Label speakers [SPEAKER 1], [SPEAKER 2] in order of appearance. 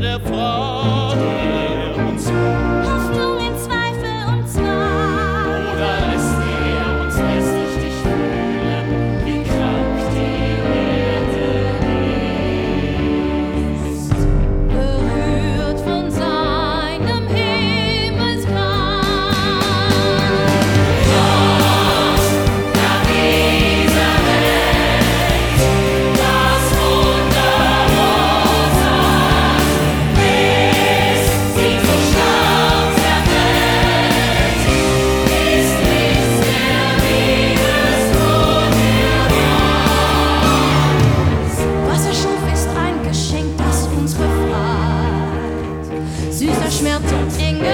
[SPEAKER 1] der Freude uns
[SPEAKER 2] Hoffnung in Zweifel und Zwang.
[SPEAKER 1] oder lässt er uns lästig dich fühlen, wie krank die Erde ist.
[SPEAKER 2] Berührt von seinem Himmelsklang.
[SPEAKER 1] Das Wunderwunder ist, sie so stark zerfällt, ist nichts der Liebesgrund heraus.
[SPEAKER 2] Was er schuf, ist ein Geschenk, das uns befreit. Süßer Schmerz und Engel